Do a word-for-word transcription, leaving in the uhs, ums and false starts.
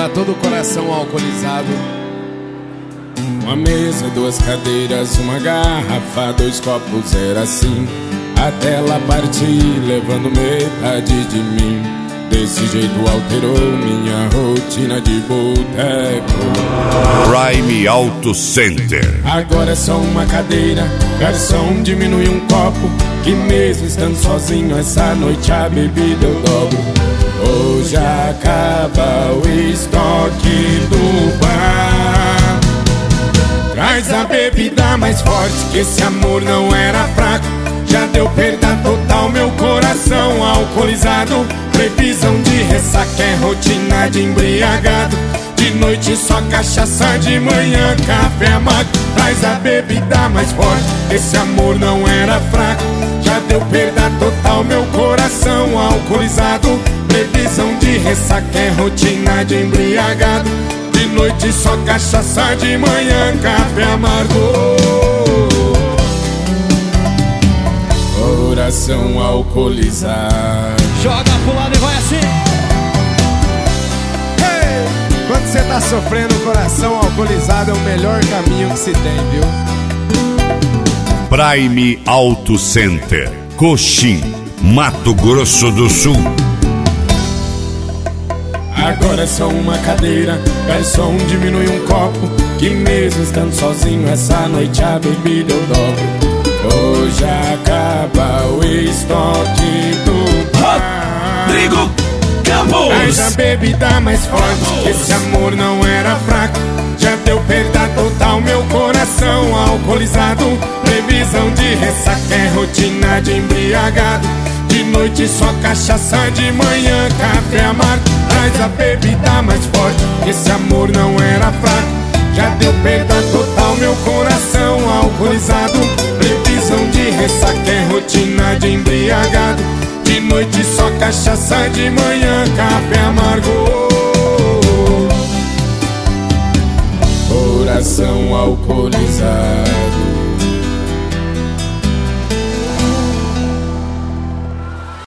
pra todo o coração alcoolizado. Uma mesa, duas cadeiras, uma garrafa, dois copos, era assim até ela partir, levando metade de mim. Desse jeito alterou minha rotina de boteco. Prime Auto Center. Agora é só uma cadeira, garçom diminui um copo, que mesmo estando sozinho essa noite a bebida eu dobro. Hoje acaba o estoque do bar. Traz a bebida mais forte, que esse amor não era fraco. Já deu perda total, meu coração alcoolizado. Previsão de ressaca é rotina de embriagado. De noite só cachaça, de manhã café amargo. Traz a bebida mais forte, esse amor não era fraco. Já deu perda total, meu coração alcoolizado. Previsão de ressaca é rotina de embriagado. De noite só cachaça, de manhã café amargo. Coração alcoolizado. Joga pro lado e vai assim. Hey! Quando você tá sofrendo, o coração alcoolizado é o melhor caminho que se tem, viu? Prime Auto Center, Coxim, Mato Grosso do Sul. Agora é só uma cadeira, garçom diminui um copo, que mesmo estando sozinho essa noite a bebida eu dobro. Hoje acaba o estoque do bar. Rodrigo Campos. Traz a bebida mais forte, que esse amor não era fraco. Já deu perda total, meu coração alcoolizado. Previsão de ressaca é rotina de embriagado. De noite só cachaça, de manhã café amargo. Traz a bebida mais forte, que esse amor não era fraco. Já deu perda total, meu coração alcoolizado. Previsão de ressaca é rotina de embriagado. De noite só cachaça, de manhã café amargo. Coração alcoolizado.